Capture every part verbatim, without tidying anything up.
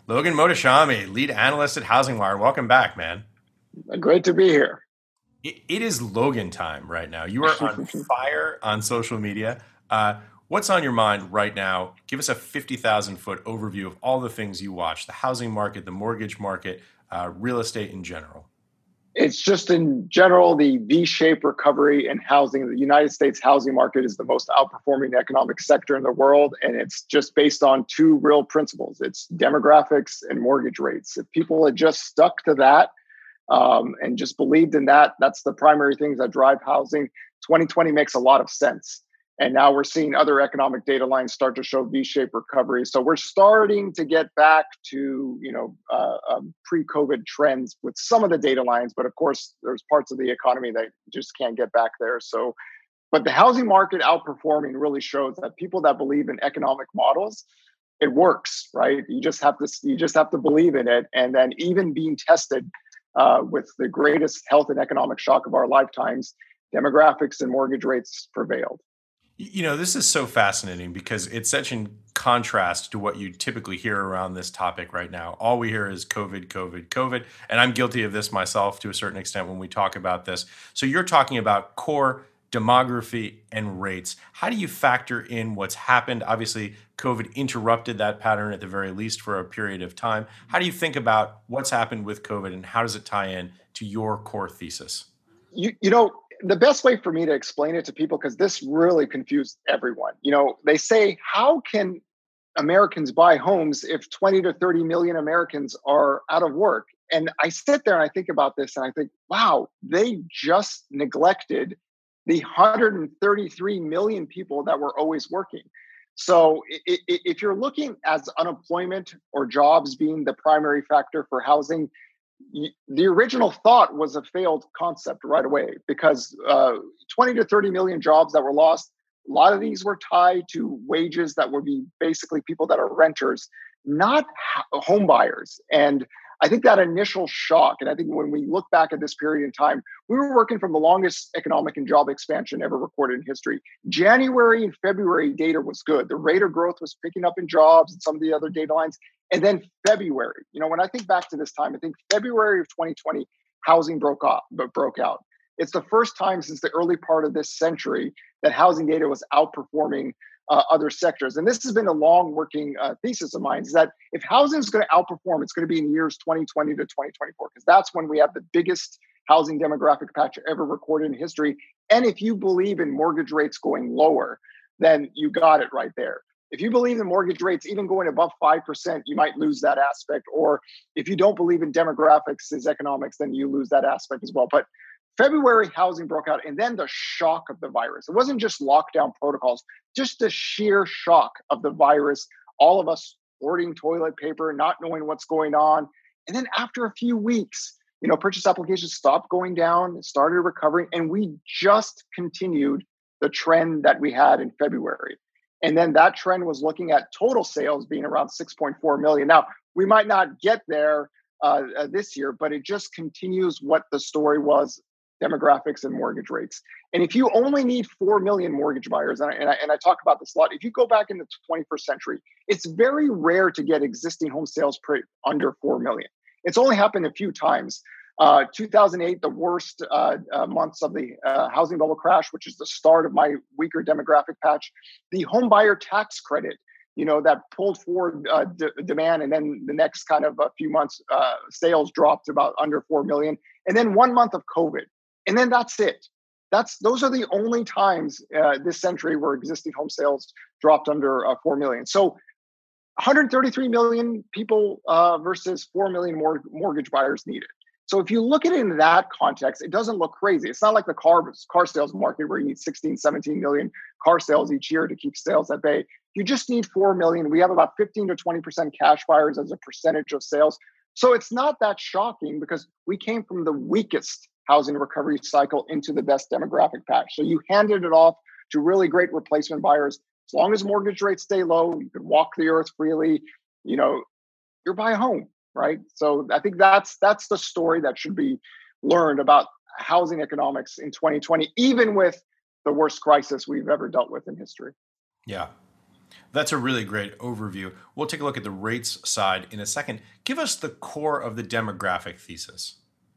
Logan Mohtashami, lead analyst at HousingWire. Welcome back, man. Great to be here. It, it is Logan time right now. You are on fire on social media. Uh, what's on your mind right now? Give us a fifty thousand foot overview of all the things you watch, the housing market, the mortgage market, uh, real estate in general. It's just in general, the V-shaped recovery in housing. The United States housing market is the most outperforming economic sector in the world. And it's just based on two real principles. It's demographics and mortgage rates. If people had just stuck to that um, and just believed in that, that's the primary things that drive housing. twenty twenty makes a lot of sense. And now we're seeing other economic data lines start to show V-shaped recovery. So we're starting to get back to, you know, uh, um, pre-COVID trends with some of the data lines. But of course, there's parts of the economy that just can't get back there. So, but the housing market outperforming really shows that people that believe in economic models, it works, right? You just have to, you just have to believe in it. And then even being tested uh, with the greatest health and economic shock of our lifetimes, demographics and mortgage rates prevailed. You know, this is so fascinating because it's such in contrast to what you typically hear around this topic right now. All we hear is COVID, COVID, COVID. And I'm guilty of this myself to a certain extent when we talk about this. So you're talking about core demography and rates. How do you factor in what's happened? Obviously, COVID interrupted that pattern at the very least for a period of time. How do you think about what's happened with COVID and how does it tie in to your core thesis? You, you know, the best way for me to explain it to people, because this really confused everyone. You know, they say, how can Americans buy homes if twenty to thirty million Americans are out of work? And I sit there and I think about this and I think, wow, they just neglected the one hundred thirty-three million people that were always working. So if you're looking as unemployment or jobs being the primary factor for housing, the original thought was a failed concept right away because uh, twenty to thirty million jobs that were lost, a lot of these were tied to wages that would be basically people that are renters, not home buyers. And I think that initial shock, and I think when we look back at this period in time, we were working from the longest economic and job expansion ever recorded in history. January and February data was good. The rate of growth was picking up in jobs and some of the other data lines. And then February, you know, when I think back to this time, I think February of twenty twenty, housing broke off, but broke out. It's the first time since the early part of this century that housing data was outperforming uh, other sectors. And this has been a long working uh, thesis of mine, is that if housing is going to outperform, it's going to be in years twenty twenty to twenty twenty-four, because that's when we have the biggest housing demographic patch ever recorded in history. And if you believe in mortgage rates going lower, then you got it right there. If you believe in mortgage rates even going above five percent, you might lose that aspect. Or if you don't believe in demographics as economics, then you lose that aspect as well. But February, housing broke out, and then the shock of the virus. It wasn't just lockdown protocols, just the sheer shock of the virus, all of us hoarding toilet paper, not knowing what's going on. And then after a few weeks, you know, purchase applications stopped going down, started recovering, and we just continued the trend that we had in February. And then that trend was looking at total sales being around six point four million. Now, we might not get there uh, uh, this year, but it just continues what the story was, demographics and mortgage rates. And if you only need four million mortgage buyers, and I, and I, and I talk about this a lot, if you go back in the twenty-first century, it's very rare to get existing home sales per under four million. It's only happened a few times. Uh, two thousand eight, the worst uh, uh, months of the uh, housing bubble crash, which is the start of my weaker demographic patch. The home buyer tax credit, you know, that pulled forward uh, d- demand, and then the next kind of a few months, uh, sales dropped about under four million, and then one month of COVID, and then that's it. That's those are the only times uh, this century where existing home sales dropped under uh, four million. So one hundred thirty-three million people uh, versus four million more mortgage buyers needed. So if you look at it in that context, it doesn't look crazy. It's not like the car car sales market where you need sixteen, seventeen million car sales each year to keep sales at bay. You just need four million. We have about fifteen to twenty percent cash buyers as a percentage of sales. So it's not that shocking because we came from the weakest housing recovery cycle into the best demographic patch. So you handed it off to really great replacement buyers. As long as mortgage rates stay low, you can walk the earth freely, you know, you're buy a home. Right. So I think that's that's the story that should be learned about housing economics in twenty twenty, even with the worst crisis we've ever dealt with in history. Yeah. That's a really great overview. We'll take a look at the rates side in a second. Give us the core of the demographic thesis.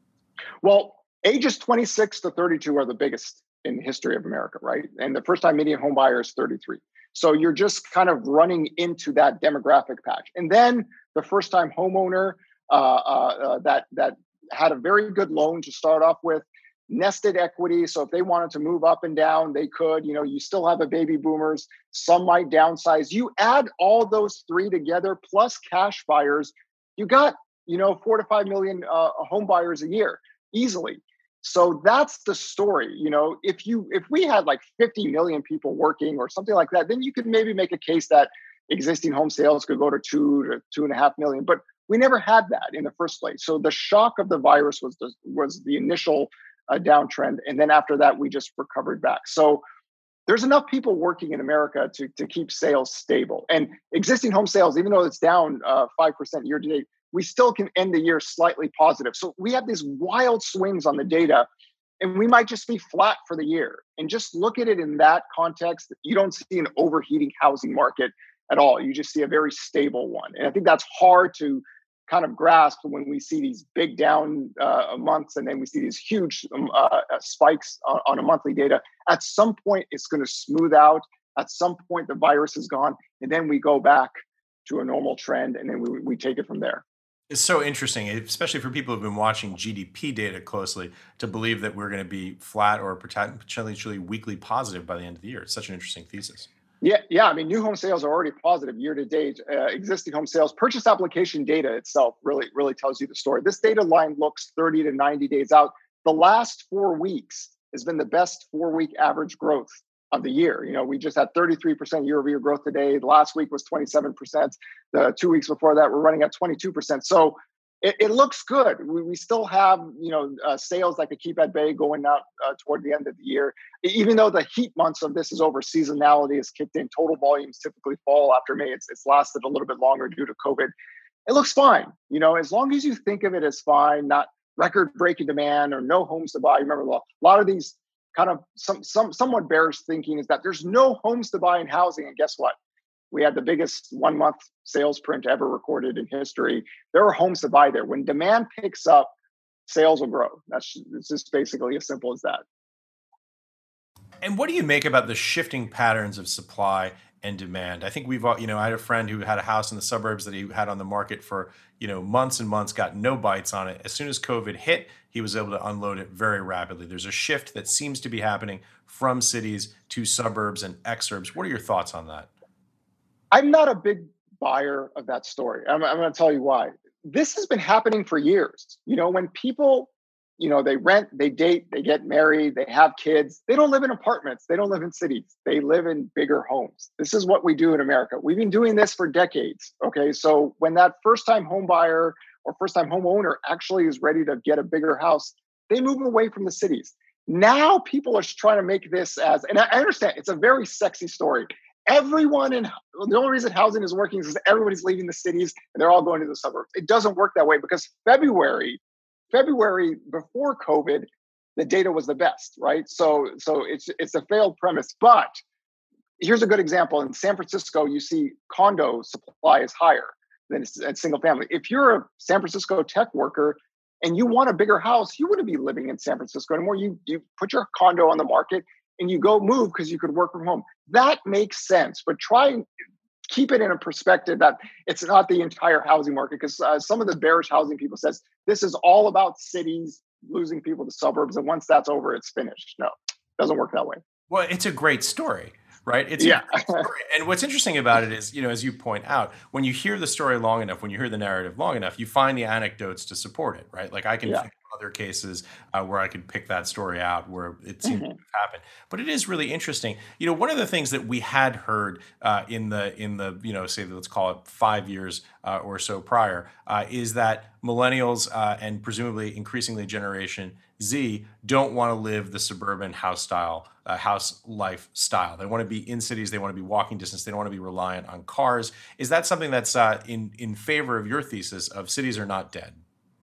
Well, ages twenty-six to thirty-two are the biggest in the history of America, right? And the first time median home buyer is thirty-three. So you're just kind of running into that demographic patch. And then the first time homeowner uh, uh, uh, that, that had a very good loan to start off with, nested equity. So if they wanted to move up and down, they could. You know, you still have a baby boomers. Some might downsize. You add all those three together, plus cash buyers, you got, you know, four to five million uh, home buyers a year easily. So that's the story. You know, if you if we had like fifty million people working or something like that, then you could maybe make a case that existing home sales could go to two to two and a half million. But we never had that in the first place. So the shock of the virus was the, was the initial a downtrend. And then after that, we just recovered back. So there's enough people working in America to, to keep sales stable. And existing home sales, even though it's down uh, five percent year to date, we still can end the year slightly positive. So we have these wild swings on the data, and we might just be flat for the year. And just look at it in that context. You don't see an overheating housing market at all. You just see a very stable one. And I think that's hard to kind of grasp when we see these big down uh, months, and then we see these huge um, uh, spikes on, on a monthly data. At some point, it's going to smooth out. At some point, the virus is gone, and then we go back to a normal trend, and then we, we take it from there. It's so interesting, especially for people who've been watching G D P data closely, to believe that we're going to be flat or potentially weekly positive by the end of the year. It's such an interesting thesis. Yeah, yeah. I mean, new home sales are already positive year to date. Uh, existing home sales, purchase application data itself really, really tells you the story. This data line looks thirty to ninety days out. The last four weeks has been the best four-week average growth of the year. You know, we just had thirty-three percent year-over-year growth today. The last week was twenty-seven percent. The two weeks before that, we're running at twenty-two percent. So it, it looks good. We, we still have, you know, uh, sales that could keep at bay going out uh, toward the end of the year. Even though the heat months of this is over, seasonality has kicked in. Total volumes typically fall after May. It's, it's lasted a little bit longer due to COVID. It looks fine. You know, as long as you think of it as fine, not record-breaking demand or no homes to buy. Remember, a lot of these kind of some some somewhat bearish thinking is that there's no homes to buy in housing. And guess what? We had the biggest one-month sales print ever recorded in history. There are homes to buy there. When demand picks up, sales will grow. That's it's just basically as simple as that. And what do you make about the shifting patterns of supply and demand? I think we've all, you know, I had a friend who had a house in the suburbs that he had on the market for, you know, months and months, got no bites on it. As soon as COVID hit, he was able to unload it very rapidly. There's a shift that seems to be happening from cities to suburbs and exurbs. What are your thoughts on that? I'm not a big buyer of that story. I'm, I'm going to tell you why. This has been happening for years. You know, when people, you know, they rent, they date, they get married, they have kids, they don't live in apartments. They don't live in cities. They live in bigger homes. This is what we do in America. We've been doing this for decades. Okay. So when that first time home buyer or first time homeowner actually is ready to get a bigger house, they move away from the cities. Now people are trying to make this as, and I understand it's a very sexy story. Everyone in the only reason housing is working is because everybody's leaving the cities and they're all going to the suburbs. It doesn't work that way because February, February before COVID, the data was the best, right? So, so it's it's a failed premise. But here's a good example: in San Francisco, you see condo supply is higher than a single family. If you're a San Francisco tech worker and you want a bigger house, you wouldn't be living in San Francisco anymore. You you put your condo on the market and you go move because you could work from home. That makes sense, but try and keep it in a perspective that it's not the entire housing market, because uh, some of the bearish housing people says this is all about cities losing people to suburbs, and once that's over, it's finished. No, it doesn't work that way. Well, it's a great story, right? It's yeah. a great story. And what's interesting about it is, you know, as you point out, when you hear the story long enough, when you hear the narrative long enough, you find the anecdotes to support it, right? Like I can yeah. think of other cases uh, where I could pick that story out where it seems mm-hmm. to have happened. But it is really interesting. You know, one of the things that we had heard uh, in the in the you know, say let's call it five years uh, or so prior uh, is that millennials uh, and presumably increasingly Generation Z don't want to live the suburban house style, uh, house lifestyle. They want to be in cities. They want to be walking distance. They don't want to be reliant on cars. Is that something that's uh, in in favor of your thesis of cities are not dead?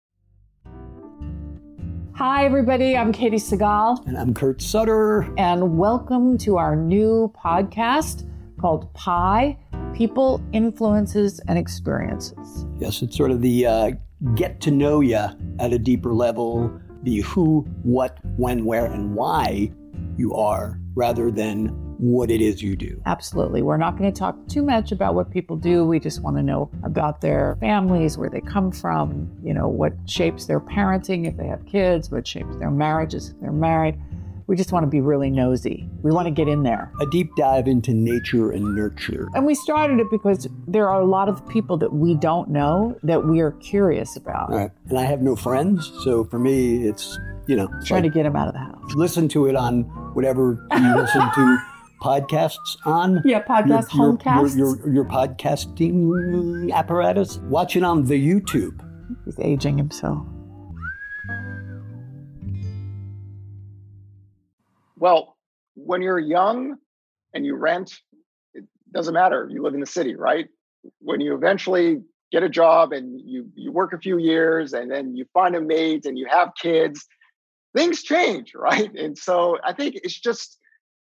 Hi, everybody. I'm Katie Segal. And I'm Kurt Sutter. And welcome to our new podcast, called PIE, People, Influences, and Experiences. Yes, it's sort of the uh, get to know you at a deeper level, the who, what, when, where, and why you are, rather than what it is you do. Absolutely. We're not going to talk too much about what people do. We just want to know about their families, where they come from, you know, what shapes their parenting if they have kids, what shapes their marriages if they're married. We just want to be really nosy. We want to get in there. A deep dive into nature and nurture. And we started it because there are a lot of people that we don't know that we are curious about. All right. And I have no friends, so for me, it's, you know. Trying like, to get them out of the house. Listen to it on whatever you listen to podcasts on. Yeah, podcast, your, homecasts. Your, your, your podcasting apparatus. Watch it on the YouTube. He's aging himself. Well, when you're young and you rent, it doesn't matter. You live in the city, right? When you eventually get a job and you, you work a few years and then you find a mate and you have kids, things change, right? And so I think it's just,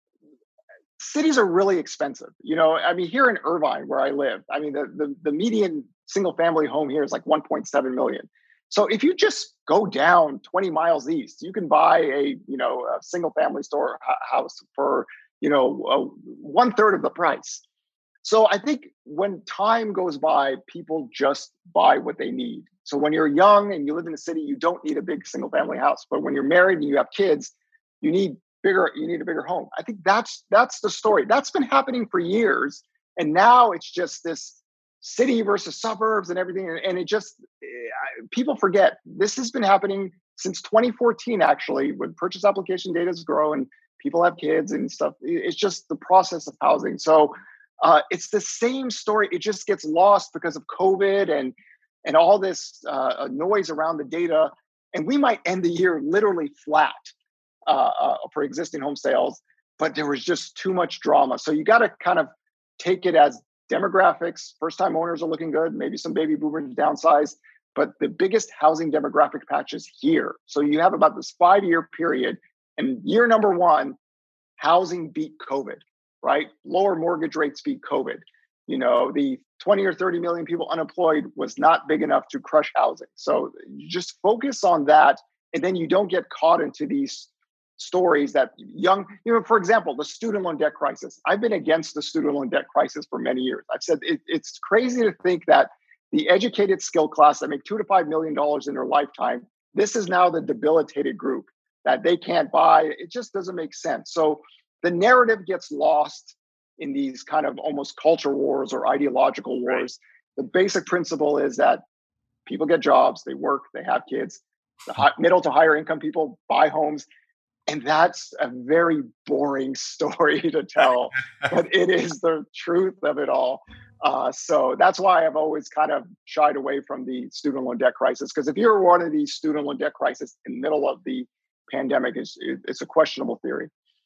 cities are really expensive. You know, I mean, here in Irvine, where I live, I mean, the, the, the median single family home here is like one point seven million. So if you just go down twenty miles east, you can buy a, you know, a single family store house for, you know, uh, one third of the price. So I think when time goes by, people just buy what they need. So when you're young and you live in the city, you don't need a big single family house. But when you're married and you have kids, you need bigger, you need a bigger home. I think that's, that's the story. That's been happening for years. And now it's just this city versus suburbs and everything. And it just, people forget, this has been happening since twenty fourteen, actually, when purchase application data has grown and people have kids and stuff. It's just the process of housing. So uh, it's the same story. It just gets lost because of COVID and, and all this uh, noise around the data. And we might end the year literally flat uh, uh, for existing home sales, but there was just too much drama. So you got to kind of take it as demographics. First-time owners are looking good. Maybe some baby boomers downsize, but the biggest housing demographic patch is here. So you have about this five-year period, and year number one, housing beat COVID, right? Lower mortgage rates beat COVID. You know, the twenty or thirty million people unemployed was not big enough to crush housing. So you just focus on that, and then you don't get caught into these stories that young, you know, for example, the student loan debt crisis. I've been against the student loan debt crisis for many years. I've said it, it's crazy to think that the educated skill class that make two to five million dollars in their lifetime, this is now the debilitated group that they can't buy. It just doesn't make sense. So the narrative gets lost in these kind of almost culture wars or ideological wars. Right. The basic principle is that people get jobs, they work, they have kids. The high, middle to higher income people buy homes. And that's a very boring story to tell, but it is the truth of it all. Uh, so that's why I've always kind of shied away from the student loan debt crisis. Because if you're one of these student loan debt crisis in the middle of the pandemic, it's, it's a questionable theory.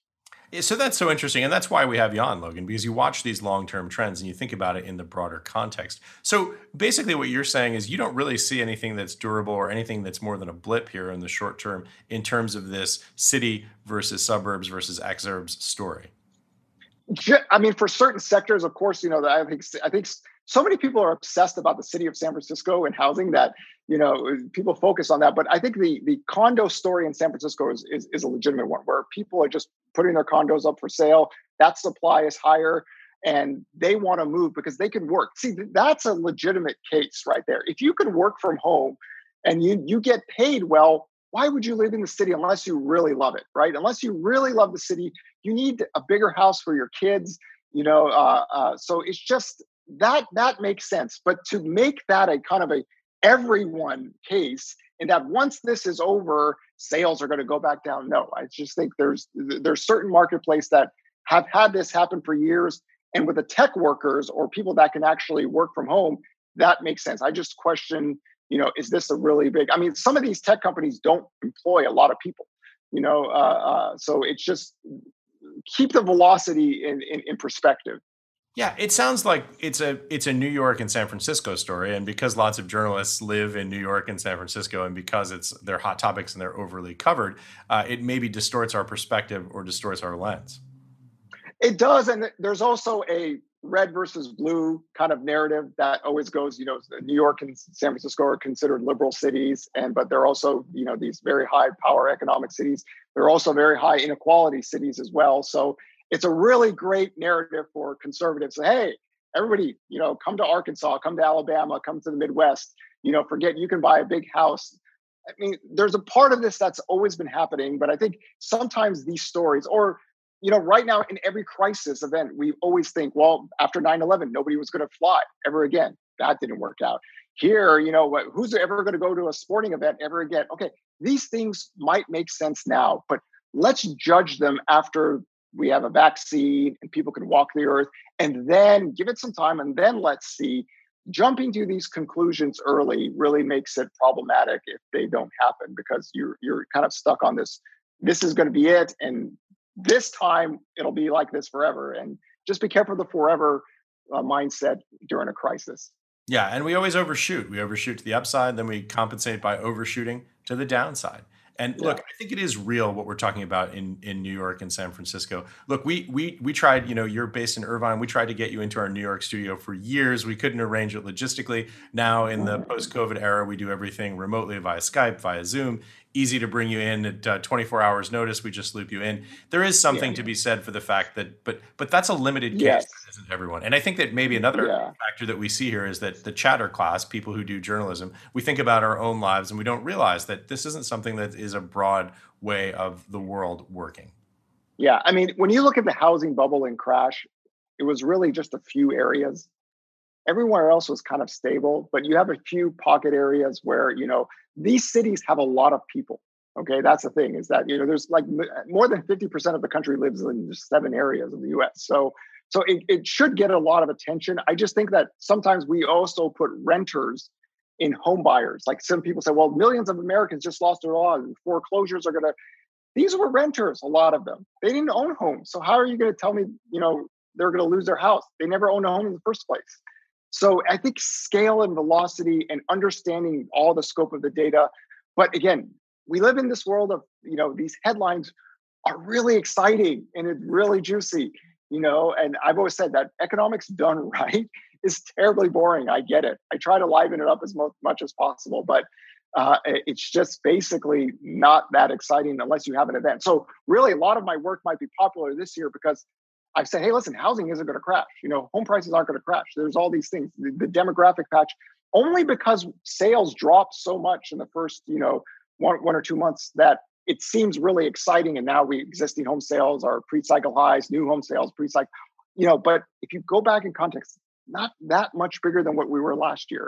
So that's so interesting. And that's why we have you on, Logan, because you watch these long-term trends and you think about it in the broader context. So basically what you're saying is you don't really see anything that's durable or anything that's more than a blip here in the short term in terms of this city versus suburbs versus exurbs story. I mean, for certain sectors, of course, you know, I think I think so many people are obsessed about the city of San Francisco and housing that, you know, people focus on that. But I think the the condo story in San Francisco is, is, is a legitimate one where people are just putting their condos up for sale. That supply is higher and they want to move because they can work. See, that's a legitimate case right there. If you can work from home and you you get paid well, why would you live in the city unless you really love it, right? Unless you really love the city, you need a bigger house for your kids, you know. Uh, uh, so it's just that that makes sense. But to make that a kind of a everyone case, and that once this is over, sales are going to go back down. No, I just think there's there's certain marketplace that have had this happen for years, and with the tech workers or people that can actually work from home, that makes sense. I just question, you know, is this a really big? I mean, some of these tech companies don't employ a lot of people, you know, uh, uh, so it's just keep the velocity in, in, in perspective. Yeah, it sounds like it's a it's a New York and San Francisco story, and because lots of journalists live in New York and San Francisco, and because it's they're hot topics and they're overly covered, uh, it maybe distorts our perspective or distorts our lens. It does. And there's also a red versus blue kind of narrative that always goes, you know, New York and San Francisco are considered liberal cities. And, but they're also, you know, these very high power economic cities. They're also very high inequality cities as well. So it's a really great narrative for conservatives. Hey, everybody, you know, come to Arkansas, come to Alabama, come to the Midwest, you know, forget you can buy a big house. I mean, there's a part of this that's always been happening, but I think sometimes these stories, or you know, right now in every crisis event, we always think, well, after nine eleven, nobody was going to fly ever again. That didn't work out. Here, you know, who's ever going to go to a sporting event ever again? Okay, these things might make sense now, but let's judge them after we have a vaccine and people can walk the earth, and then give it some time, and then let's see. Jumping to these conclusions early really makes it problematic if they don't happen, because you're you're kind of stuck on this. This is going to be it, and this time it'll be like this forever. And just be careful of the forever uh, mindset during a crisis. Yeah, and we always overshoot. We overshoot to the upside, then we compensate by overshooting to the downside. And look, Yeah. I think it is real what we're talking about in, in New York and San Francisco. Look, we we we tried, you know, you're based in Irvine. We tried to get you into our New York studio for years. We couldn't arrange it logistically. Now in the post-COVID era, we do everything remotely via Skype, via Zoom. Easy to bring you in at uh, twenty-four hours notice. We just loop you in. There is something Yeah. to be said for the fact that, but but that's a limited case. Yes. That isn't everyone. And I think that maybe another Yeah. factor that we see here is that the chatter class, people who do journalism, we think about our own lives and we don't realize that this isn't something that is a broad way of the world working. Yeah. I mean, when you look at the housing bubble and crash, it was really just a few areas. Everywhere else was kind of stable, but you have a few pocket areas where, you know, these cities have a lot of people. Okay. That's the thing, is that, you know, there's like m- more than fifty percent of the country lives in just seven areas of the U S. So, so it, it should get a lot of attention. I just think that sometimes we also put renters in home buyers. Like some people say, well, millions of Americans just lost their laws and foreclosures are going to, these were renters, a lot of them. They didn't own homes. So how are you going to tell me, you know, they're going to lose their house? They never owned a home in the first place. So I think scale and velocity and understanding all the scope of the data. But again, we live in this world of, you know, these headlines are really exciting and it's really juicy, you know, and I've always said that economics done right is terribly boring. I get it. I try to liven it up as mo- much as possible, but uh, it's just basically not that exciting unless you have an event. So really a lot of my work might be popular this year because I've said, hey, listen, housing isn't going to crash. You know, home prices aren't going to crash. There's all these things. The, the demographic patch, only because sales dropped so much in the first, you know, one, one or two months that it seems really exciting. And now we existing home sales are pre-cycle highs, new home sales pre-cycle, you know, but if you go back in context, not that much bigger than what we were last year.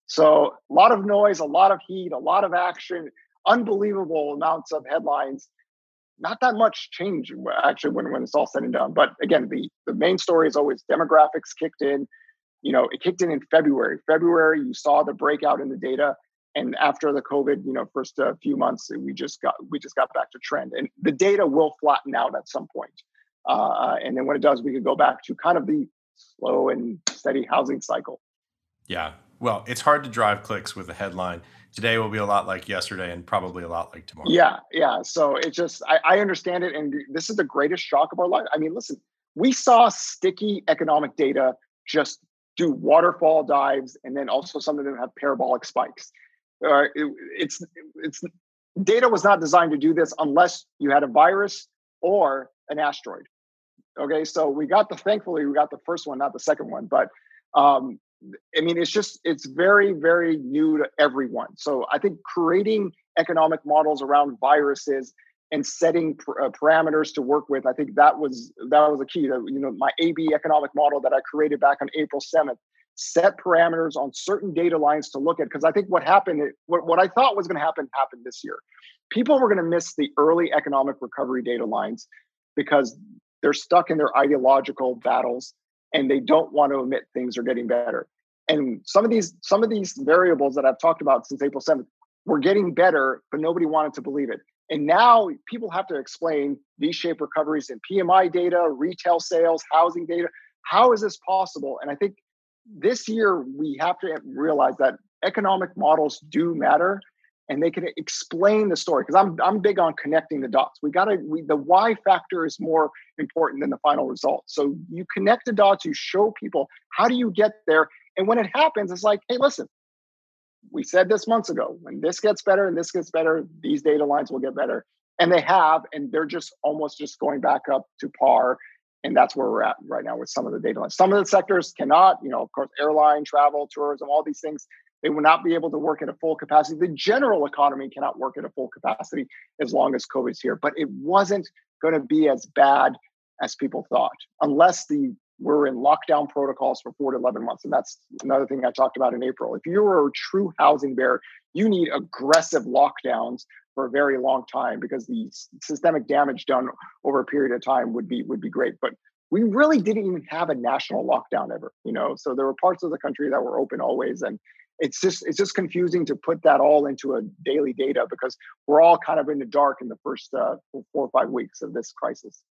So a lot of noise, a lot of heat, a lot of action, unbelievable amounts of headlines. Not that much change actually when, when it's all said and done. But again, the, the main story is always demographics kicked in. You know, it kicked in in February. February, you saw the breakout in the data. And after the COVID, you know, first uh, few months, we just got we just got back to trend. And the data will flatten out at some point. Uh, and then when it does, we could go back to kind of the slow and steady housing cycle. Yeah. Well, it's hard to drive clicks with a headline. Today will be a lot like yesterday and probably a lot like tomorrow. Yeah, yeah. So it just, I, I understand it. And this is the greatest shock of our life. I mean, listen, we saw sticky economic data just do waterfall dives. And then also some of them have parabolic spikes. Uh, it, it's, it's data was not designed to do this unless you had a virus or an asteroid. Okay. So we got the, thankfully we got the first one, not the second one, but um, I mean, it's just, it's very, very new to everyone. So I think creating economic models around viruses and setting pr- uh, parameters to work with, I think that was, that was a key. That, you know, my A B economic model that I created back on April seventh, set parameters on certain data lines to look at. Because I think what happened, what, what I thought was going to happen, happened this year. People were going to miss the early economic recovery data lines because they're stuck in their ideological battles and they don't want to admit things are getting better. And some of these some of these variables that I've talked about since April seventh were getting better, but nobody wanted to believe it. And now people have to explain V-shaped recoveries in P M I data, retail sales, housing data. How is this possible? And I think this year we have to realize that economic models do matter. and they can explain the story. Because I'm I'm big on connecting the dots. We got to we, the why factor is more important than the final result. So you connect the dots, you show people how do you get there, and when it happens, it's like, hey, listen, we said this months ago. When this gets better and this gets better, these data lines will get better, and they have, and they're just almost just going back up to par. And that's where we're at right now with some of the data lines. Some of the sectors cannot, you know, of course, airline, travel, tourism, all these things, they will not be able to work at a full capacity. The general economy cannot work at a full capacity as long as COVID's here. But it wasn't going to be as bad as people thought, unless the we're in lockdown protocols for four to eleven months. And that's another thing I talked about in April. If you were a true housing bear, you need aggressive lockdowns for a very long time, because the systemic damage done over a period of time would be would be great. But we really didn't even have a national lockdown ever, you know. So there were parts of the country that were open always, and it's just it's just confusing to put that all into a daily data, because we're all kind of in the dark in the first uh, four or five weeks of this crisis.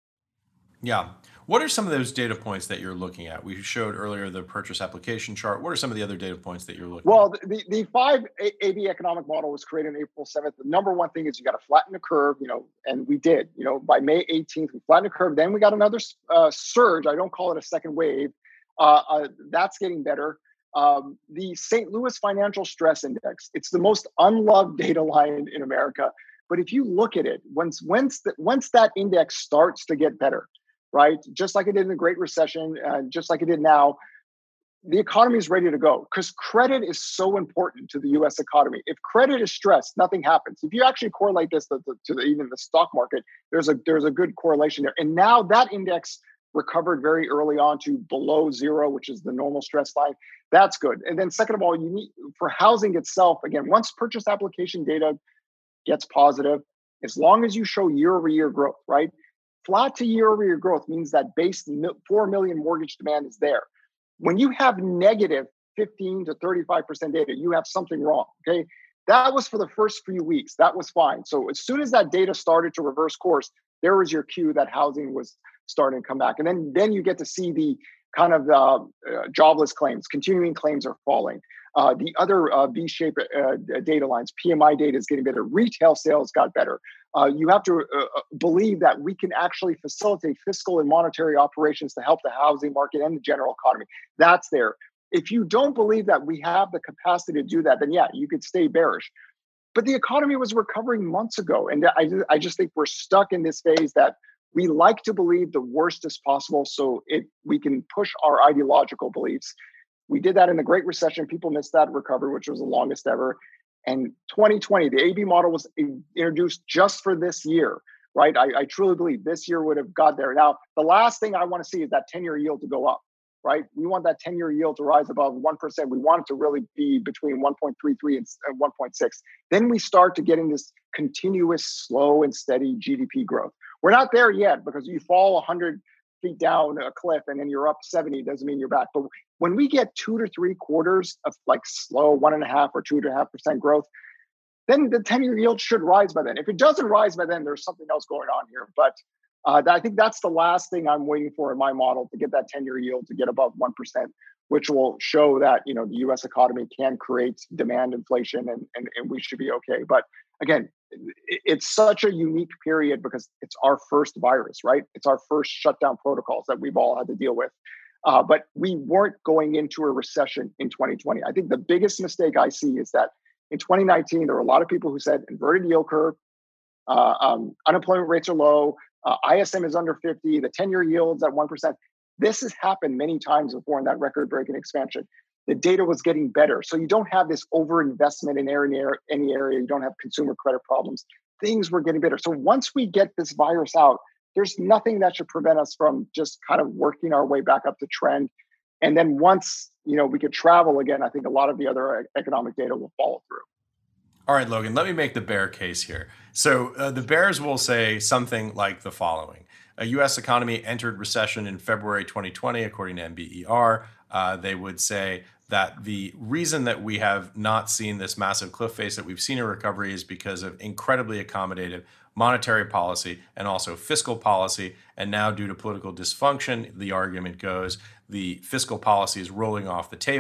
Yeah. What are some of those data points that you're looking at? We showed earlier the purchase application chart. What are some of the other data points that you're looking well, at? Well, the, the five A B economic model was created on April seventh. The number one thing is you got to flatten the curve, you know, and we did. You know, by May eighteenth, we flattened the curve. Then we got another uh, surge. I don't call it a second wave. Uh, uh, that's getting better. Um, the Saint Louis Financial Stress Index, it's the most unloved data line in America. But if you look at it, once once the, once that index starts to get better, right? Just like it did in the Great Recession, uh, just like it did now, the economy is ready to go, because credit is so important to the U S economy. If credit is stressed, nothing happens. If you actually correlate this to, to, to the, even the stock market, there's a there's a good correlation there. And now that index recovered very early on to below zero, which is the normal stress line. That's good. And then second of all, you need for housing itself, again, once purchase application data gets positive, as long as you show year over year growth, right? Flat to year-over-year growth means that base four million mortgage demand is there. When you have negative fifteen to thirty-five percent data, you have something wrong, okay? That was for the first few weeks. That was fine. So as soon as that data started to reverse course, there was your cue that housing was starting to come back. And then, then you get to see the kind of uh, uh, jobless claims, continuing claims are falling. Uh, the other uh, V-shaped uh, data lines, P M I data is getting better. Retail sales got better. Uh, you have to uh, believe that we can actually facilitate fiscal and monetary operations to help the housing market and the general economy. That's there. If you don't believe that we have the capacity to do that, then yeah, you could stay bearish. But the economy was recovering months ago. And I, I just think we're stuck in this phase that we like to believe the worst is possible so it we can push our ideological beliefs. We did that in the Great Recession. People missed that recovery, which was the longest ever. And twenty twenty, the A B model was introduced just for this year, right? I, I truly believe this year would have got there. Now, the last thing I want to see is that ten-year yield to go up, right? We want that ten-year yield to rise above one percent. We want it to really be between one point three three and one point six. Then we start to get in this continuous, slow and steady G D P growth. We're not there yet, because you fall one hundred feet down a cliff and then you're up seventy, doesn't mean you're back. But when we get two to three quarters of like slow one and a half or two and a half percent growth, then the ten-year yield should rise by then. If it doesn't rise by then, there's something else going on here. But uh, I think that's the last thing I'm waiting for in my model, to get that ten-year yield to get above one percent, which will show that, you know, the U S economy can create demand inflation, and, and, and we should be okay. But again, it's such a unique period because it's our first virus, right? It's our first shutdown protocols that we've all had to deal with. Uh, but we weren't going into a recession in twenty twenty. I think the biggest mistake I see is that in twenty nineteen, there were a lot of people who said inverted yield curve, uh, um, unemployment rates are low, uh, I S M is under fifty, the ten-year yield's at one percent. This has happened many times before in that record-breaking expansion. The data was getting better. So you don't have this overinvestment in any area. You don't have consumer credit problems. Things were getting better. So once we get this virus out, there's nothing that should prevent us from just kind of working our way back up to trend. And then once, you know, we could travel again, I think a lot of the other economic data will follow through. All right, Logan, let me make the bear case here. So uh, the bears will say something like the following. A U S economy entered recession in February twenty twenty, according to N B E R. Uh, they would say that the reason that we have not seen this massive cliff face, that we've seen a recovery, is because of incredibly accommodative monetary policy and also fiscal policy. And now, due to political dysfunction, the argument goes, the fiscal policy is rolling off the table,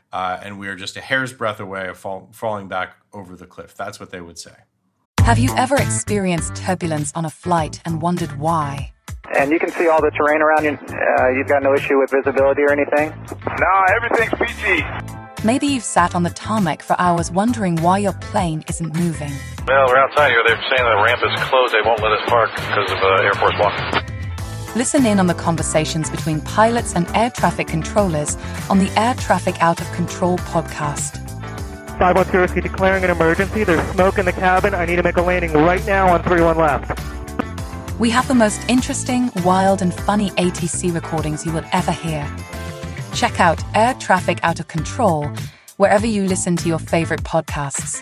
uh, and we are just a hair's breadth away of fall, falling back over the cliff. That's what they would say. Have you ever experienced turbulence on a flight and wondered why? And you can see all the terrain around you. Uh, you've got no issue with visibility or anything? No, everything's peachy. Maybe you've sat on the tarmac for hours wondering why your plane isn't moving. Well, we're outside here. They're saying the ramp is closed. They won't let us park because of uh, Air Force One. Listen in on the conversations between pilots and air traffic controllers on the Air Traffic Out of Control podcast. five one zero, C declaring an emergency. There's smoke in the cabin. I need to make a landing right now on three one left. We have the most interesting, wild, and funny A T C recordings you will ever hear. Check out Air Traffic Out of Control wherever you listen to your favorite podcasts.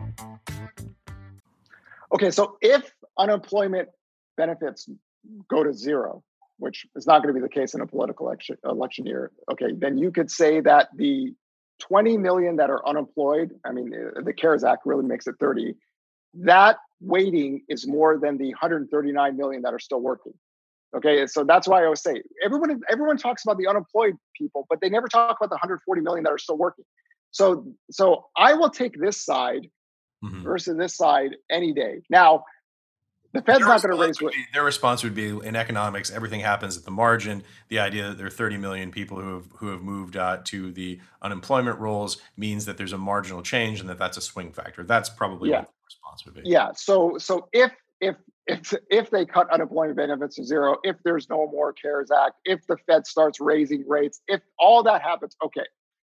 Okay, so if unemployment benefits go to zero, which is not going to be the case in a political election, election year, okay, then you could say that the twenty million that are unemployed, I mean, the CARES Act really makes it thirty, that weighting is more than the one hundred thirty-nine million that are still working. Okay, so that's why I always say everyone everyone talks about the unemployed people, but they never talk about the one hundred forty million that are still working. So, so I will take this side mm-hmm. versus this side any day. Now, the Fed's their not going to raise be, their response would be in economics, everything happens at the margin. The idea that there are thirty million people who have who have moved uh, to the unemployment rolls means that there's a marginal change and that that's a swing factor. That's probably yeah. what the response would be. Yeah. So, so if if if if they cut unemployment benefits to zero, if there's no more CARES Act, if the Fed starts raising rates, if all that happens, okay,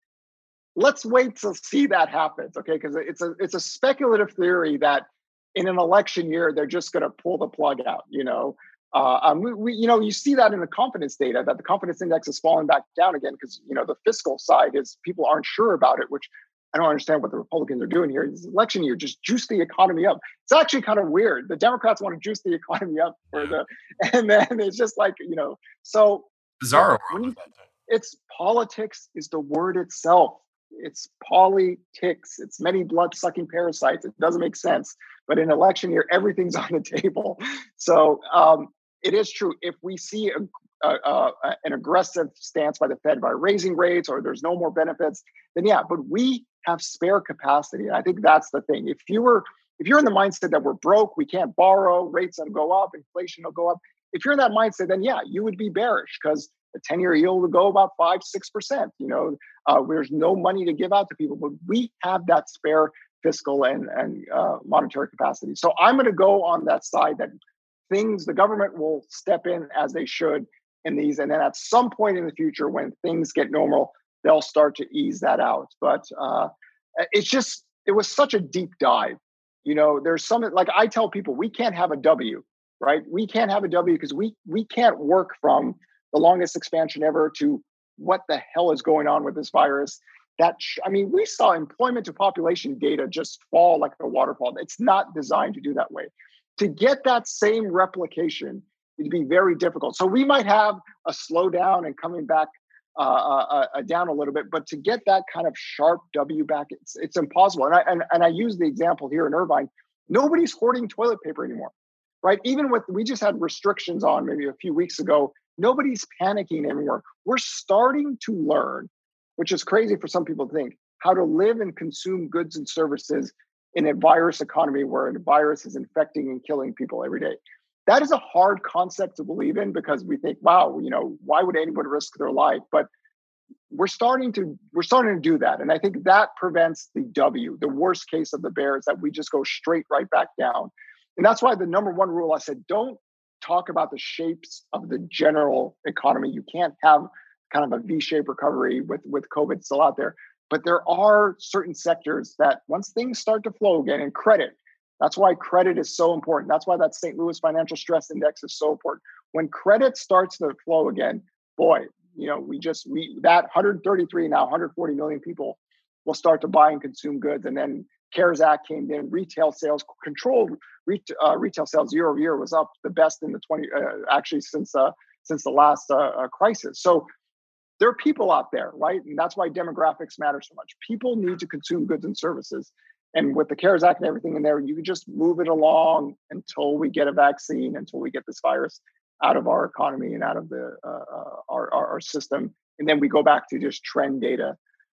let's wait to see that happens. Okay, because it's a it's a speculative theory that in an election year they're just going to pull the plug out. You know, uh, um, we, we you know you see that in the confidence data that the confidence index is falling back down again because you know the fiscal side is people aren't sure about it, which I don't understand what the Republicans are doing here. This election year, just juice the economy up. It's actually kind of weird. The Democrats want to juice the economy up for the, and then it's just like, you know, so. Bizarre. You, it's politics is the word itself. It's politics. It's many blood-sucking parasites. It doesn't make sense. But in election year, everything's on the table. So um, it is true. If we see a Uh, uh, an aggressive stance by the Fed by raising rates or there's no more benefits, then yeah, but we have spare capacity. And I think that's the thing. If you were, if you're in the mindset that we're broke, we can't borrow, rates will go up, inflation will go up. If you're in that mindset, then yeah, you would be bearish because the ten-year yield will go about five, six percent. You know, uh, there's no money to give out to people, but we have that spare fiscal and, and uh, monetary capacity. So I'm going to go on that side that things, the government will step in as they should in these. And then at some point in the future, when things get normal, they'll start to ease that out. But uh, it's just, it was such a deep dive. You know, there's some, like I tell people, we can't have a W, right? We can't have a W because we we can't work from the longest expansion ever to what the hell is going on with this virus. That, sh- I mean, we saw employment to population data just fall like a waterfall. It's not designed to do that way. To get that same replication, it'd be very difficult. So we might have a slowdown and coming back uh, uh, uh, down a little bit, but to get that kind of sharp W back, it's it's impossible. And I and, and I use the example here in Irvine. Nobody's hoarding toilet paper anymore, right? Even with we just had restrictions on maybe a few weeks ago. Nobody's panicking anymore. We're starting to learn, which is crazy for some people to think, how to live and consume goods and services in a virus economy where a virus is infecting and killing people every day. That is a hard concept to believe in because we think, wow, you know, why would anyone risk their life? But we're starting to we're starting to do that. And I think that prevents the W, the worst case of the bears, that we just go straight right back down. And that's why the number one rule I said, don't talk about the shapes of the general economy. You can't have kind of a V-shaped recovery with, with COVID still out there. But there are certain sectors that once things start to flow again, and credit, that's why credit is so important. That's why that Saint Louis Financial Stress Index is so important. When credit starts to flow again, boy, you know, we just, we that one hundred thirty-three, now one hundred forty million people will start to buy and consume goods. And then CARES Act came in, retail sales, controlled re- uh, retail sales year over year was up the best in the twenty, uh, actually since uh, since the last uh, uh, crisis. So there are people out there, right? And that's why demographics matter so much. People need to consume goods and services. And with the CARES Act and everything in there, you can just move it along until we get a vaccine, until we get this virus out of our economy and out of the uh, uh, our, our our system. And then we go back to just trend data.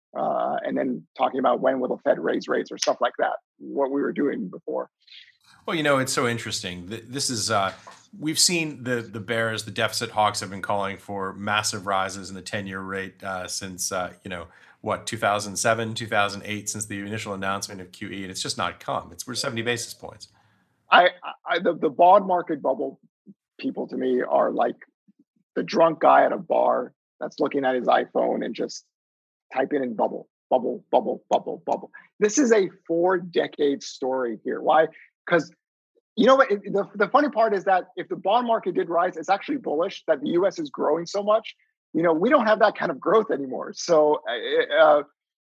uh, and then talking about when will the Fed raise rates or stuff like that, what we were doing before. Well, you know, it's so interesting. This is, uh, we've seen the the bears, the deficit hawks have been calling for massive rises in the ten-year rate uh, since, uh, you know, what, two thousand seven, two thousand eight, since the initial announcement of Q E, and it's just not come. It's we're seventy basis points. I, I the, the bond market bubble people to me are like the drunk guy at a bar that's looking at his iPhone and just typing in bubble, bubble, bubble, bubble, bubble. This is a four decade story here. Why? Because you know what? It, the, the funny part is that if the bond market did rise, it's actually bullish that the U S is growing so much. You know, we don't have that kind of growth anymore. So uh,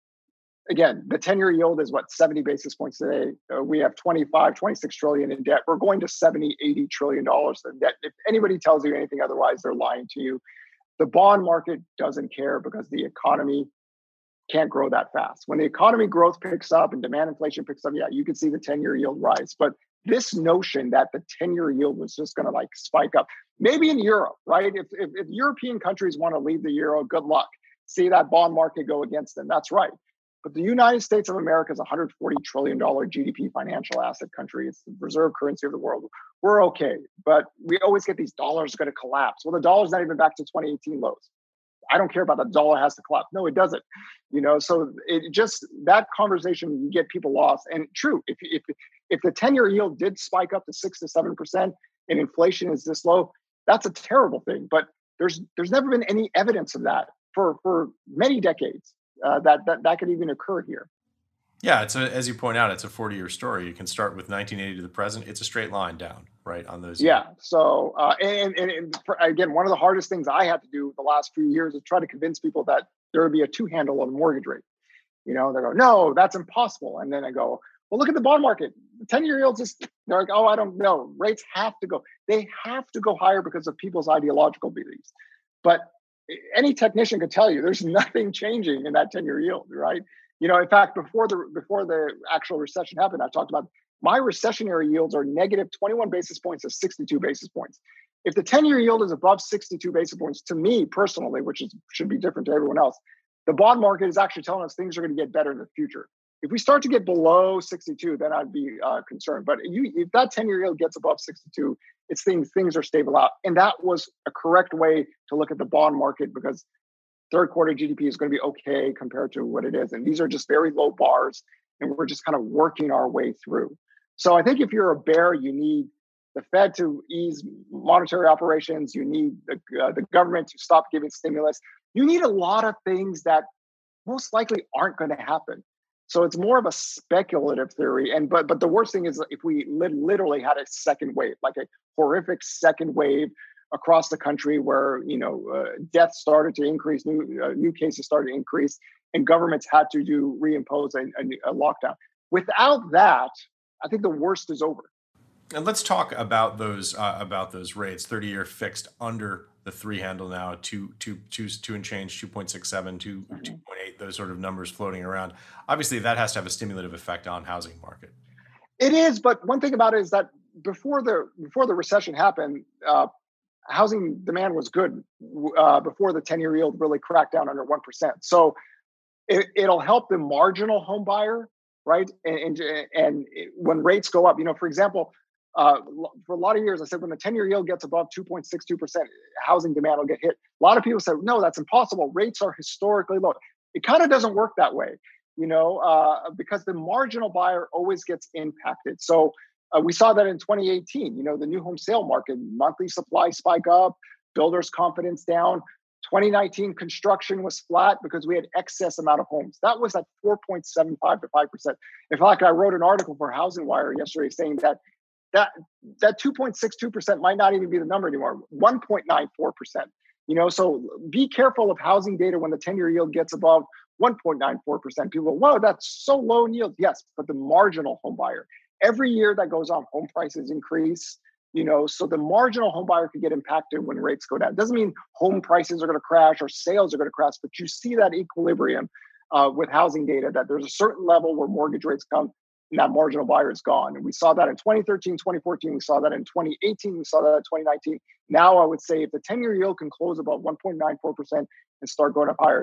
again, the ten-year yield is what, seventy basis points today. Uh, we have twenty-five, twenty-six trillion in debt. We're going to seventy, eighty trillion dollars in debt. If anybody tells you anything otherwise, they're lying to you. The bond market doesn't care because the economy can't grow that fast. When the economy growth picks up and demand inflation picks up, yeah, you can see the ten-year yield rise. But this notion that the ten-year yield was just going to like spike up, maybe in Europe, right? If, if, if European countries want to leave the euro, good luck. See that bond market go against them. That's right. But the United States of America is a one hundred forty trillion dollars G D P financial asset country. It's the reserve currency of the world. We're okay. But we always get these dollars going to collapse. Well, the dollar's not even back to twenty eighteen lows. I don't care about the dollar has to collapse. No, it doesn't. You know, so it just, that conversation, you get people lost. And true, if if if the ten-year yield did spike up to six to seven percent and inflation is this low, that's a terrible thing. But there's there's never been any evidence of that for for many decades uh, that that that could even occur here. Yeah, it's a, as you point out, it's a forty-year story. You can start with nineteen eighty to the present. It's a straight line down, right, on those. Yeah. Years. So, uh, and, and, and for, again, one of the hardest things I had to do the last few years is try to convince people that there would be a two handle on the mortgage rate. You know, they go, no, that's impossible. And then I go, well, look at the bond market. The ten-year yields is, they're like, oh, I don't know. Rates have to go. They have to go higher because of people's ideological beliefs. But any technician could tell you there's nothing changing in that ten-year yield, right? You know, in fact, before the before the actual recession happened, I talked about my recessionary yields are negative twenty-one basis points to sixty-two basis points. If the ten-year yield is above sixty-two basis points, to me personally, which is should be different to everyone else, the bond market is actually telling us things are going to get better in the future. If we start to get below sixty-two, then I'd be uh, concerned. But you, if that ten-year yield gets above sixty-two, it's things things are stable out, and that was a correct way to look at the bond market because third quarter G D P is going to be okay compared to what it is. And these are just very low bars, and we're just kind of working our way through. So I think if you're a bear, you need the Fed to ease monetary operations. You need the, uh, the government to stop giving stimulus. You need a lot of things that most likely aren't going to happen. So it's more of a speculative theory. And but but the worst thing is if we li- literally had a second wave, like a horrific second wave across the country where, you know, uh, deaths started to increase, new uh, new cases started to increase, and governments had to do reimpose a, a, a lockdown. Without that, I think the worst is over. And let's talk about those uh, about those rates. thirty-year fixed under the three handle now, two, two, two, two and change, two point six seven, two, mm-hmm. two point eight, those sort of numbers floating around. Obviously, that has to have a stimulative effect on housing market. It is, but one thing about it is that before the before the recession happened, uh, housing demand was good uh, before the ten-year yield really cracked down under one percent. So it, it'll help the marginal home buyer, right? And, and, and when rates go up, you know, for example, uh, for a lot of years, I said when the ten-year yield gets above two point six two percent, housing demand will get hit. A lot of people said, no, that's impossible. Rates are historically low. It kind of doesn't work that way, you know, uh, because the marginal buyer always gets impacted. So Uh, we saw that in twenty eighteen, you know, the new home sale market, monthly supply spike up, builders' confidence down. twenty nineteen construction was flat because we had excess amount of homes. That was at four point seven five to five percent. In fact, I wrote an article for Housing Wire yesterday saying that that, that two point six two percent might not even be the number anymore, one point nine four percent. You know, so be careful of housing data when the ten-year yield gets above one point nine four percent. People go, wow, that's so low in yield. Yes, but the marginal home buyer, every year that goes on, home prices increase, you know, so the marginal home buyer could get impacted when rates go down. It doesn't mean home prices are going to crash or sales are going to crash, but you see that equilibrium uh, with housing data that there's a certain level where mortgage rates come and that marginal buyer is gone. And we saw that in twenty thirteen, twenty fourteen, we saw that in twenty eighteen, we saw that in twenty nineteen. Now I would say if the ten-year yield can close about one point nine four percent and start going up higher,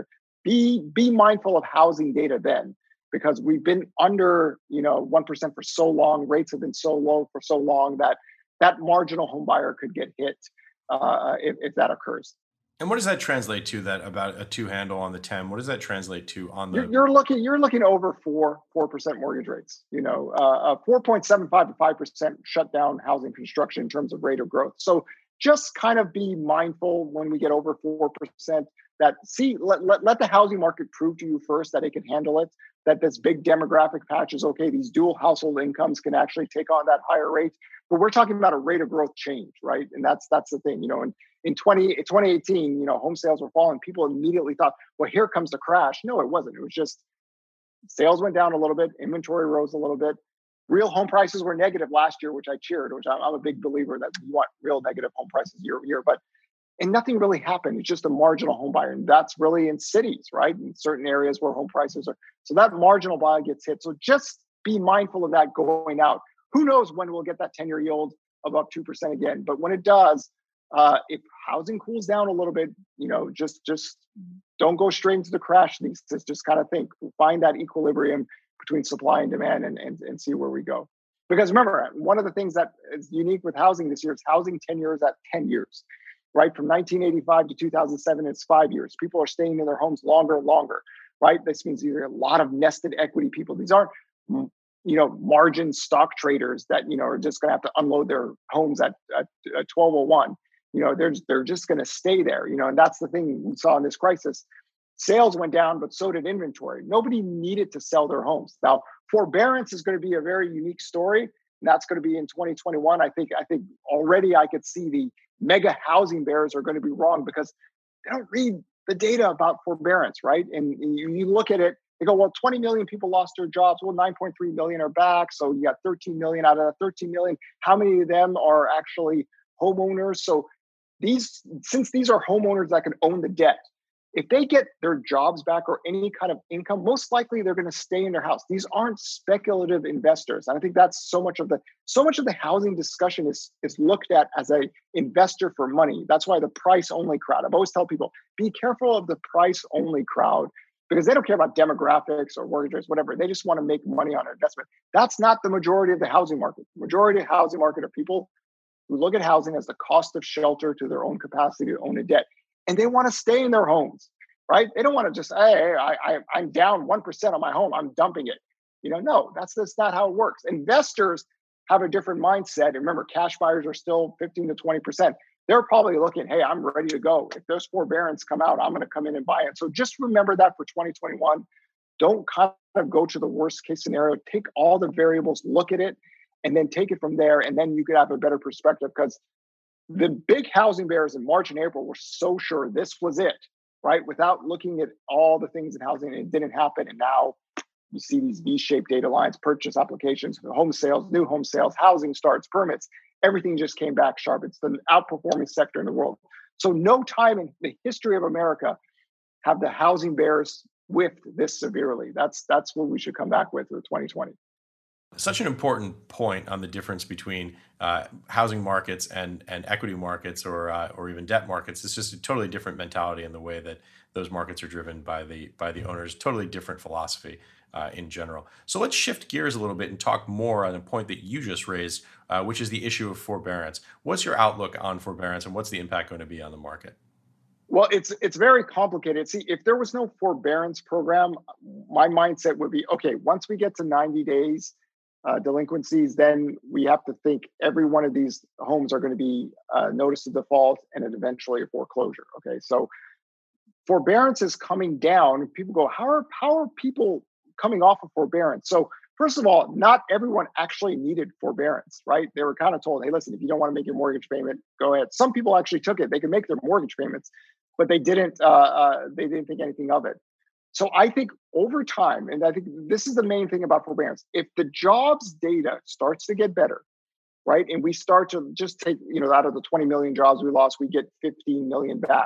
be be mindful of housing data then, because we've been under, you know, one percent for so long. Rates have been so low for so long that that marginal home buyer could get hit uh, if, if that occurs. And what does that translate to? That about a two handle on the ten. What does that translate to on the? You're, you're looking you're looking over four four percent mortgage rates. You know, uh, four point seven five to five percent shut down housing construction in terms of rate of growth. So just kind of be mindful when we get over four percent. That see let, let let the housing market prove to you first that it can handle it. That this big demographic patch is okay. These dual household incomes can actually take on that higher rate. But we're talking about a rate of growth change, right? And that's that's the thing, you know. And in twenty eighteen, you know, home sales were falling. People immediately thought, well, here comes the crash. No, it wasn't. It was just sales went down a little bit, inventory rose a little bit. Real home prices were negative last year, which I cheered, which I'm, I'm a big believer that you want real negative home prices year over year. But and nothing really happened. It's just a marginal home buyer. And that's really in cities, right? In certain areas where home prices are. So that marginal buyer gets hit. So just be mindful of that going out. Who knows when we'll get that ten-year yield above two percent again. But when it does, uh, if housing cools down a little bit, you know, just just don't go straight into the crash thesis. Just kind of think, find that equilibrium between supply and demand and, and, and see where we go. Because remember, one of the things that is unique with housing this year is housing ten years at ten years. Right? From nineteen eighty-five to two thousand seven, it's five years. People are staying in their homes longer and longer, right? This means there are a lot of nested equity people. These aren't, you know, margin stock traders that, you know, are just going to have to unload their homes at, at, at twelve oh one. You know, they're, they're just going to stay there, you know, and that's the thing we saw in this crisis. Sales went down, but so did inventory. Nobody needed to sell their homes. Now, forbearance is going to be a very unique story, and that's going to be in twenty twenty-one. I think, I think already I could see the mega housing bears are going to be wrong because they don't read the data about forbearance, right? And, and you, you look at it, they go, well, twenty million people lost their jobs. Well, nine point three million are back. So you got thirteen million out of the thirteen million. How many of them are actually homeowners? So these, since these are homeowners that can own the debt, if they get their jobs back or any kind of income, most likely they're going to stay in their house. These aren't speculative investors. And I think that's so much of the so much of the housing discussion is, is looked at as a investor for money. That's why the price only crowd. I've always tell people, be careful of the price only crowd because they don't care about demographics or mortgage rates, whatever. They just want to make money on investment. That's not the majority of the housing market. The majority of the housing market are people who look at housing as the cost of shelter to their own capacity to own a debt. And they want to stay in their homes, right? They don't want to just, hey, I, I, I'm down one percent on my home. I'm dumping it. You know, no, that's, that's not how it works. Investors have a different mindset. And remember, cash buyers are still fifteen to twenty percent. They're probably looking, hey, I'm ready to go. If those forbearance come out, I'm going to come in and buy it. So just remember that for twenty twenty-one. Don't kind of go to the worst case scenario. Take all the variables, look at it, and then take it from there. And then you could have a better perspective because the big housing bears in March and April were so sure this was it, right? Without looking at all the things in housing, it didn't happen. And now you see these V-shaped data lines, purchase applications, home sales, new home sales, housing starts, permits, everything just came back sharp. It's the outperforming sector in the world. So no time in the history of America have the housing bears whiffed this severely. That's, that's what we should come back with for twenty twenty. Such an important point on the difference between uh, housing markets and and equity markets or uh, or even debt markets. It's just a totally different mentality in the way that those markets are driven by the by the owners. Totally different philosophy uh, in general. So let's shift gears a little bit and talk more on a point that you just raised, uh, which is the issue of forbearance. What's your outlook on forbearance, and what's the impact going to be on the market? Well, it's it's very complicated. See, if there was no forbearance program, my mindset would be, okay, once we get to ninety days, Uh, delinquencies, then we have to think every one of these homes are going to be uh, notice of default and then eventually a foreclosure. Okay, so forbearance is coming down. People go, how are how are people coming off of forbearance? So first of all, not everyone actually needed forbearance, right? They were kind of told, hey, listen, if you don't want to make your mortgage payment, go ahead. Some people actually took it; they could make their mortgage payments, but they didn't. Uh, uh, they didn't think anything of it. So I think over time, and I think this is the main thing about forbearance, if the jobs data starts to get better, right, and we start to just take, you know, out of the twenty million jobs we lost, we get fifteen million back,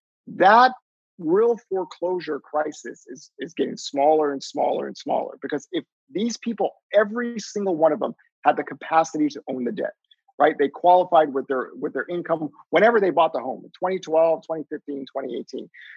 that real foreclosure crisis is, is getting smaller and smaller and smaller. Because if these people, every single one of them had the capacity to own the debt, right? They qualified with their with their income whenever they bought the home, twenty twelve, twenty fifteen, twenty eighteen.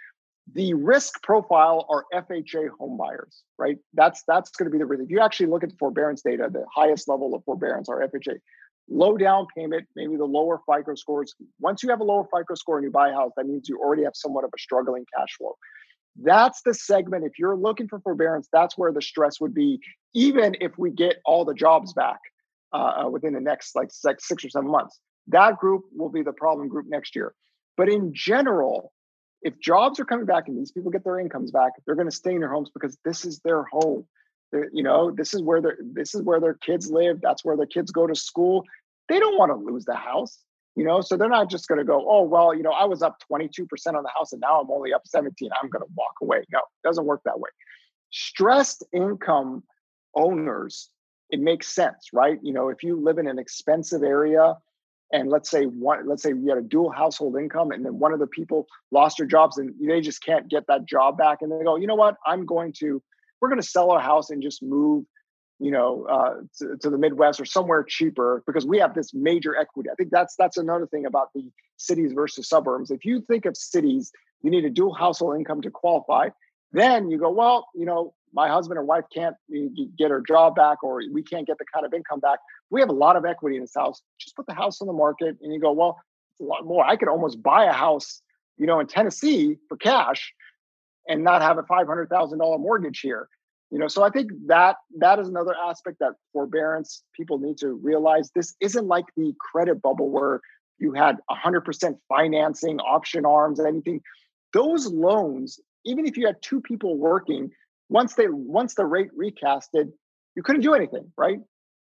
The risk profile are F H A home buyers, right? That's that's going to be the risk. If you actually look at the forbearance data, the highest level of forbearance are F H A. Low down payment, maybe the lower FICO scores. Once you have a lower FICO score and you buy a house, that means you already have somewhat of a struggling cash flow. That's the segment. If you're looking for forbearance, that's where the stress would be, even if we get all the jobs back uh, within the next like six, six or seven months. That group will be the problem group next year. But in general, if jobs are coming back and these people get their incomes back, they're going to stay in their homes because this is their home. They're, you know, this is where their this is where their kids live. That's where their kids go to school. They don't want to lose the house, you know, so they're not just going to go, oh, well, you know, I was up twenty-two percent on the house and now I'm only up seventeen. I'm going to walk away. No, it doesn't work that way. Stressed income owners, it makes sense, right? You know, if you live in an expensive area, and let's say one, let's say you had a dual household income, and then one of the people lost their jobs, and they just can't get that job back, and they go, you know what? I'm going to, we're going to sell our house and just move, you know, uh, to, to the Midwest or somewhere cheaper because we have this major equity. I think that's that's another thing about the cities versus suburbs. If you think of cities, you need a dual household income to qualify. Then you go, well, you know, my husband or wife can't get her job back, or we can't get the kind of income back. We have a lot of equity in this house. Just put the house on the market, and you go, well, it's a lot more. I could almost buy a house, you know, in Tennessee for cash, and not have a five hundred thousand dollars mortgage here. You know, so I think that that is another aspect that forbearance people need to realize. This isn't like the credit bubble where you had one hundred percent financing, option arms, and anything. Those loans, even if you had two people working, once they once the rate recasted, you couldn't do anything, right?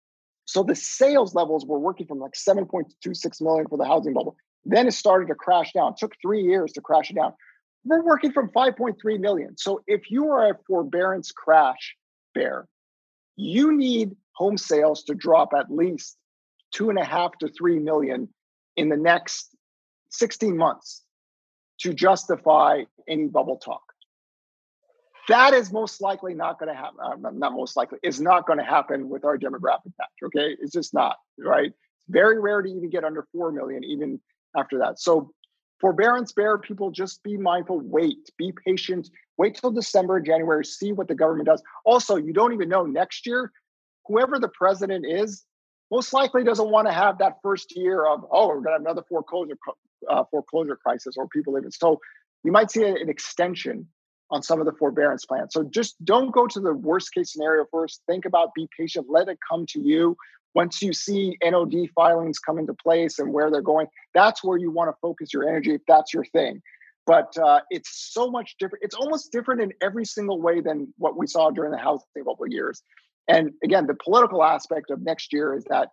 So the sales levels were working from like seven point two six million for the housing bubble. Then it started to crash down. It took three years to crash it down. We're working from five point three million. So if you are a forbearance crash bear, you need home sales to drop at least two and a half to three million in the next sixteen months to justify any bubble talk. That is most likely not going to happen. Uh, not most likely, is not going to happen with our demographic patch. Okay, it's just not, right? It's very rare to even get under four million, even after that. So forbearance bear people, just be mindful, wait, be patient, wait till December, January, see what the government does. Also, you don't even know next year, whoever the president is, most likely doesn't want to have that first year of, oh, we're going to have another foreclosure uh, foreclosure crisis or people leaving. So you might see an extension on some of the forbearance plans. So just don't go to the worst case scenario first. Think about, be patient, let it come to you. Once you see N O D filings come into place and where they're going, that's where you want to focus your energy if that's your thing. But uh, it's so much different. It's almost different in every single way than what we saw during the housing bubble years. And again, the political aspect of next year is that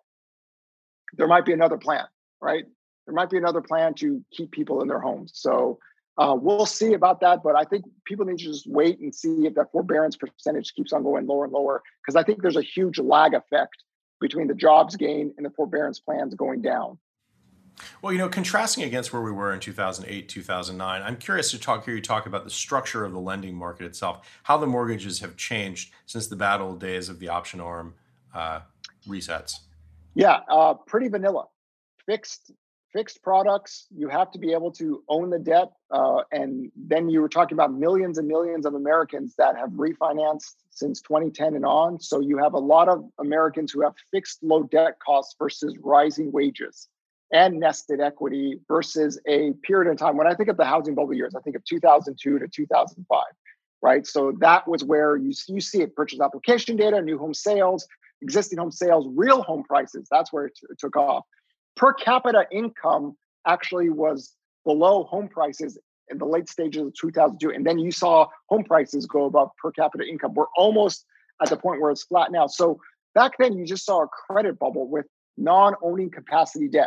there might be another plan, right? There might be another plan to keep people in their homes. So uh, we'll see about that. But I think people need to just wait and see if that forbearance percentage keeps on going lower and lower, because I think there's a huge lag effect between the jobs gain and the forbearance plans going down. Well, you know, contrasting against where we were in two thousand eight, two thousand nine, I'm curious to talk hear you talk about the structure of the lending market itself, how the mortgages have changed since the bad old days of the option arm uh, resets. Yeah, uh, pretty vanilla. Fixed fixed products. You have to be able to own the debt. Uh, and then you were talking about millions and millions of Americans that have refinanced since twenty ten and on. So you have a lot of Americans who have fixed low debt costs versus rising wages and nested equity versus a period of time. When I think of the housing bubble years, I think of two thousand two to two thousand five, right? So that was where you, you see it, purchase application data, new home sales, existing home sales, real home prices. That's where it, t- it took off. Per capita income actually was below home prices in the late stages of two thousand two. And then you saw home prices go above per capita income. We're almost at the point where it's flat now. So back then you just saw a credit bubble with non-owning capacity debt.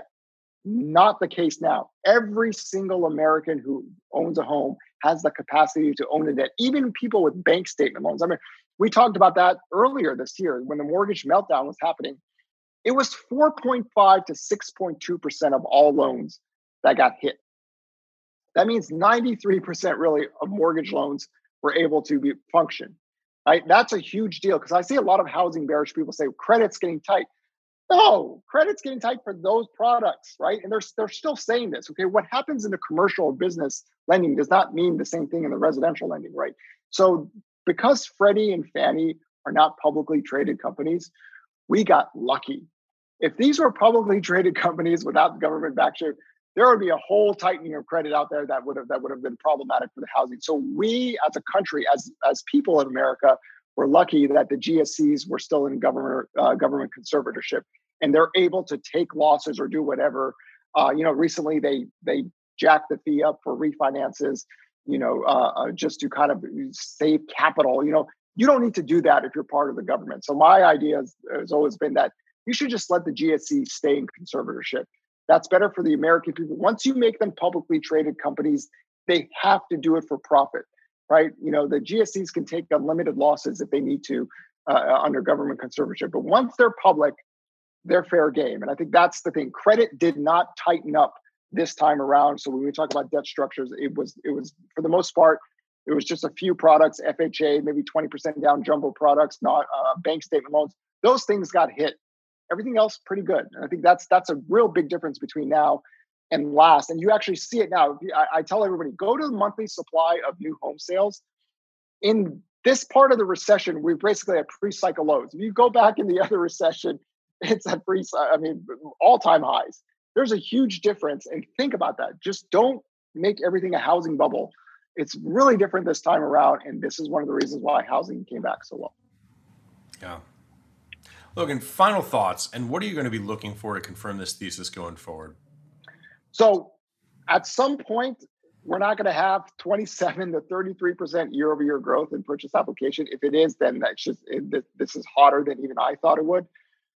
Not the case now. Every single American who owns a home has the capacity to own a debt, even people with bank statement loans. I mean, we talked about that earlier this year when the mortgage meltdown was happening. It was four point five to six point two percent of all loans that got hit. That means ninety-three percent really of mortgage loans were able to be function. Right? That's a huge deal because I see a lot of housing bearish people say credit's getting tight. No, credit's getting tight for those products, right? And they're they're still saying this. Okay, what happens in the commercial business lending does not mean the same thing in the residential lending, right? So because Freddie and Fannie are not publicly traded companies, we got lucky. If these were publicly traded companies without government backstop, there would be a whole tightening of credit out there that would have that would have been problematic for the housing. So we, as a country, as as people in America, were lucky that the G S Cs were still in government uh, government conservatorship, and they're able to take losses or do whatever. Uh, you know, recently they they jacked the fee up for refinances. You know, uh, uh, just to kind of save capital. You know, you don't need to do that if you're part of the government. So my idea has, has always been that you should just let the G S Cs stay in conservatorship. That's better for the American people. Once you make them publicly traded companies, they have to do it for profit, right? You know, the G S Cs can take unlimited losses if they need to uh, under government conservatorship. But once they're public, they're fair game. And I think that's the thing. Credit did not tighten up this time around. So when we talk about debt structures, it was, it was for the most part, it was just a few products, F H A, maybe twenty percent down jumbo products, not uh, bank statement loans. Those things got hit. Everything else pretty good. And I think that's that's a real big difference between now and last. And you actually see it now. I, I tell everybody, go to the monthly supply of new home sales. In this part of the recession, we're basically at pre-cycle lows. If you go back in the other recession, it's at pre, I mean, all-time highs. There's a huge difference. And think about that. Just don't make everything a housing bubble. It's really different this time around. And this is one of the reasons why housing came back so well. Yeah. Logan, final thoughts, and what are you going to be looking for to confirm this thesis going forward? So at some point, we're not going to have twenty-seven to thirty-three percent year over year growth in purchase application. If it is, then that's just, it, this is hotter than even I thought it would.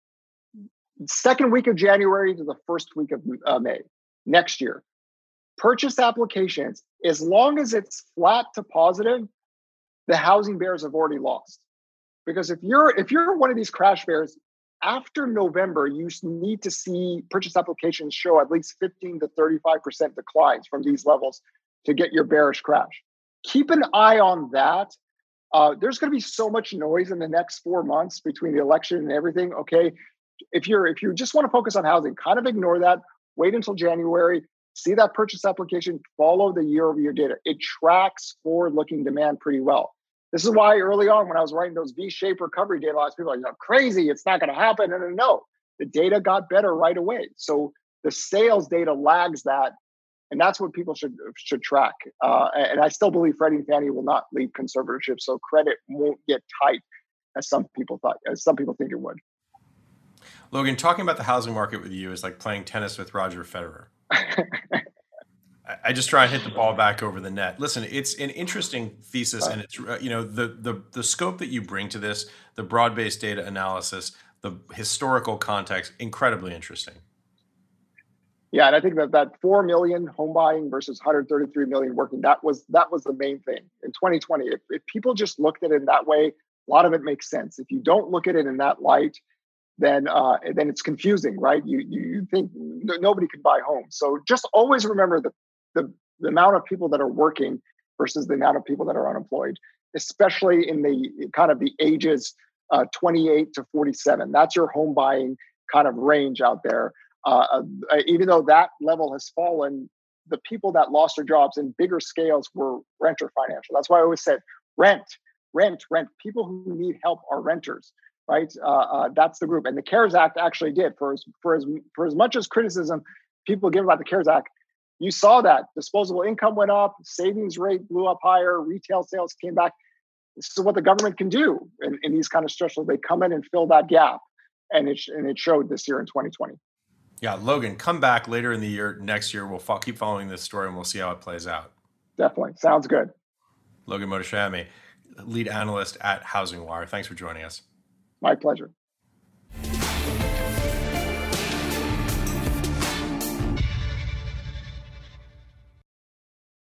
Second week of January to the first week of uh, May next year, purchase applications, as long as it's flat to positive, the housing bears have already lost. Because if you're if you're one of these crash bears, after November, you need to see purchase applications show at least fifteen to thirty-five percent declines from these levels to get your bearish crash. Keep an eye on that. Uh, there's going to be so much noise in the next four months between the election and everything. Okay, if you're if you just want to focus on housing, kind of ignore that. Wait until January. See that purchase application. Follow the year-over-year data. It tracks forward-looking demand pretty well. This is why early on when I was writing those V-shaped recovery data, a lot of people are like, crazy, it's not going to happen. And no, the data got better right away. So the sales data lags that, and that's what people should should track. Uh, and I still believe Freddie and Fannie will not leave conservatorship, so credit won't get tight as some people thought, as some people think it would. Logan, talking about the housing market with you is like playing tennis with Roger Federer. I just try and hit the ball back over the net. Listen, it's an interesting thesis, and it's uh, you know the the the scope that you bring to this, the broad-based data analysis, the historical context, incredibly interesting. Yeah, and I think that that four million home buying versus one hundred thirty-three million working, that was that was the main thing in twenty twenty. If, if people just looked at it in that way, a lot of it makes sense. If you don't look at it in that light, then uh, then it's confusing, right? You you, you think n- nobody can buy homes. So just always remember the The, the amount of people that are working versus the amount of people that are unemployed, especially in the kind of the ages uh, twenty-eight to forty-seven. That's your home buying kind of range out there. Uh, uh, even though that level has fallen, the people that lost their jobs in bigger scales were renter financial. That's why I always said rent, rent, rent. People who need help are renters, right? Uh, uh, that's the group. And the CARES Act actually did, for as, for as, for as much as criticism people give about the CARES Act, you saw that disposable income went up, savings rate blew up higher, retail sales came back. This is what the government can do in, in these kind of stressful. They come in and fill that gap, and it and it showed this year in twenty twenty. Yeah, Logan, come back later in the year, next year. We'll fo- keep following this story, and we'll see how it plays out. Definitely, sounds good. Logan Mohtashami, lead analyst at Housing Wire. Thanks for joining us. My pleasure.